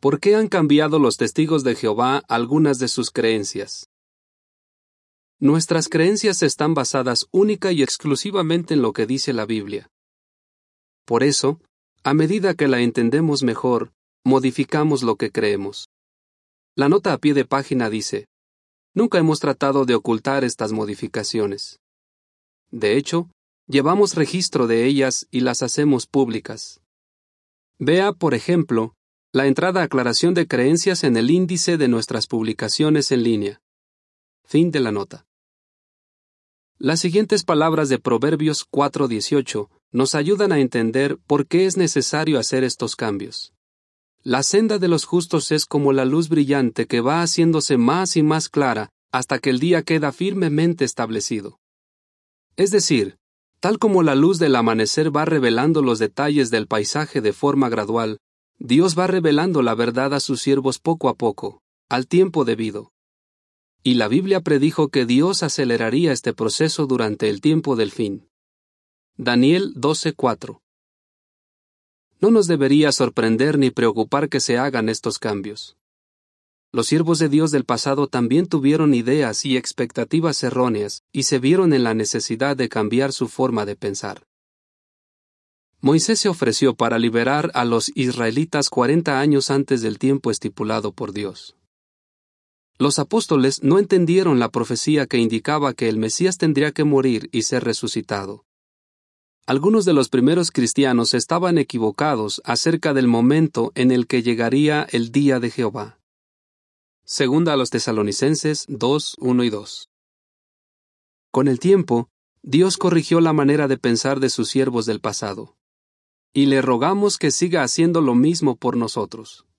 ¿Por qué han cambiado los testigos de Jehová algunas de sus creencias? Nuestras creencias están basadas única y exclusivamente en lo que dice la Biblia. Por eso, a medida que la entendemos mejor, modificamos lo que creemos. La nota a pie de página dice: nunca hemos tratado de ocultar estas modificaciones. De hecho, llevamos registro de ellas y las hacemos públicas. Vea, por ejemplo, la entrada Aclaración de creencias en el índice de nuestras publicaciones en línea. Fin de la nota. Las siguientes palabras de Proverbios 4:18 nos ayudan a entender por qué es necesario hacer estos cambios. La senda de los justos es como la luz brillante que va haciéndose más y más clara hasta que el día queda firmemente establecido. Es decir, tal como la luz del amanecer va revelando los detalles del paisaje de forma gradual, Dios va revelando la verdad a sus siervos poco a poco, al tiempo debido. Y la Biblia predijo que Dios aceleraría este proceso durante el tiempo del fin. Daniel 12:4. No nos debería sorprender ni preocupar que se hagan estos cambios. Los siervos de Dios del pasado también tuvieron ideas y expectativas erróneas y se vieron en la necesidad de cambiar su forma de pensar. Moisés se ofreció para liberar a los israelitas 40 años antes del tiempo estipulado por Dios. Los apóstoles no entendieron la profecía que indicaba que el Mesías tendría que morir y ser resucitado. Algunos de los primeros cristianos estaban equivocados acerca del momento en el que llegaría el día de Jehová. Segunda a los Tesalonicenses 2:1 y 2. Con el tiempo, Dios corrigió la manera de pensar de sus siervos del pasado. Y le rogamos que siga haciendo lo mismo por nosotros.